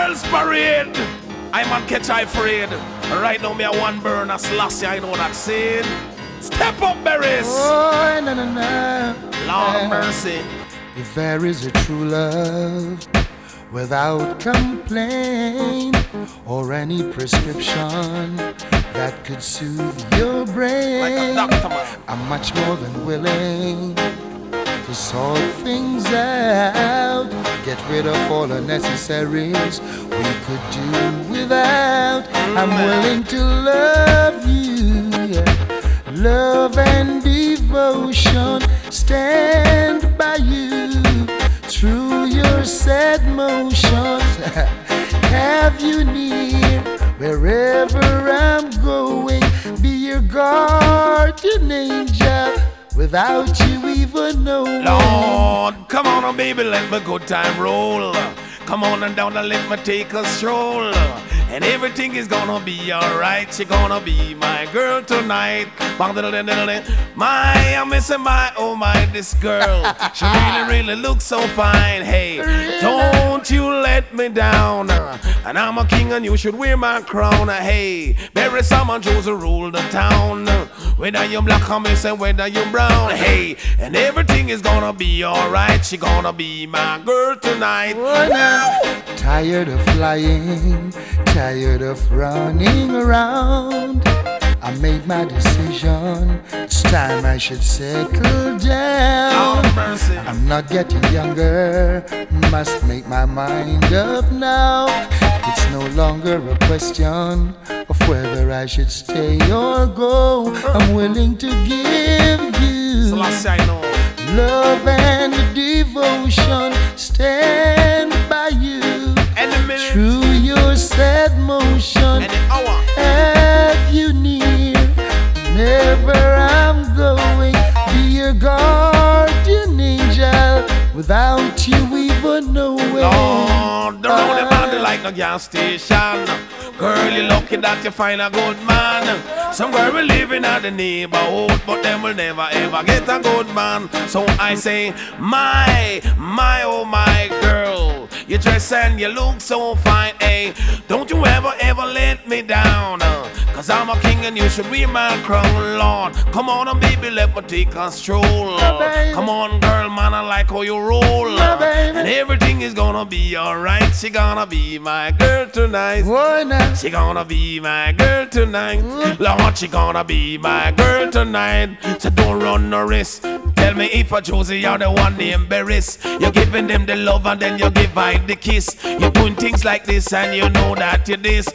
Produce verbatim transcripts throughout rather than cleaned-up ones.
Girls parade. I'm on catch I afraid. Right now me a one burn a Selassie, I know that saying. Step up, berries. Oh, na na na. Lord mercy. If there is a true love without complaint or any prescription that could soothe your brain, Like a doctor, man. I'm much more than willing to sort things out, get rid of all unnecessaries we could do without. I'm willing to love you, yeah. Love and devotion, stand by you through your sad motions. Have you near wherever I'm going, be your guardian angel without you even knowing. Lord, come on, oh baby, let my good time roll. Come on and down and let me take a stroll. And everything is gonna be alright. She gonna be my girl tonight. My, I'm missing my, oh my, this girl. She really, really looks so fine. Hey, don't you let me down. And I'm a king and you should wear my crown. Hey, Barry Salmon chose to rule the town. Whether you black or me say whether you brown. Hey, and everything is gonna be alright. She gonna be my girl tonight. Tired of flying, tired of running around. I made my decision, it's time I should settle down. Oh, mercy. I'm not getting younger, must make my mind up now. It's no longer a question of whether I should stay or go. I'm willing to give you Selassie, I know. love and devotion, stand by you through your sad motion. Have you near, never I'm going, be your guardian angel without you even knowing. Lord, the road them body like a gas station. Girl, you lucky that you find a good man. Some girl will live in the neighborhood, but them will never ever get a good man. So I say, my, my, oh my girl, you dress and you look so fine, eh? Don't you ever, ever let me down, uh, cause I'm a king and you should wear my crown, Lord. Come on, and baby, let me take a stroll. Oh, come on, girl, man, I like how you roll. Oh, and everything is gonna be alright. She gonna be my girl tonight. Why not? She gonna be my girl tonight. Mm. Lord, she gonna be my girl tonight. So don't run no risk. Tell me if I chose you're the one named Beres. You're giving them the love and then you give her the kiss. You're doing things like this and you know that you this.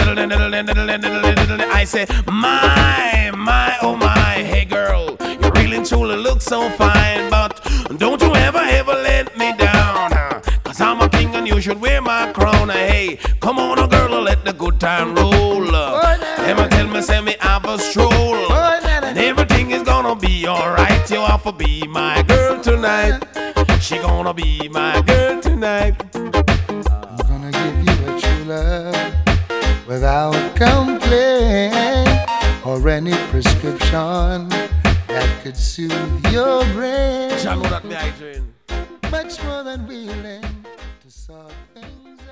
I say, my, my, oh my, hey girl, you really and truly look so fine, but don't you ever, ever let me down. Cause I'm a king and you should wear my crown. Hey, come on, oh girl, let the good time roll. Never tell me, say me have a stroll. And everything is gonna be alright. You have to be my girl tonight. She gonna be my girl tonight. I'm gonna give you a true love without complaint or any prescription that could soothe your brain. Shall know that me I drain. Much more than willing to sort things out.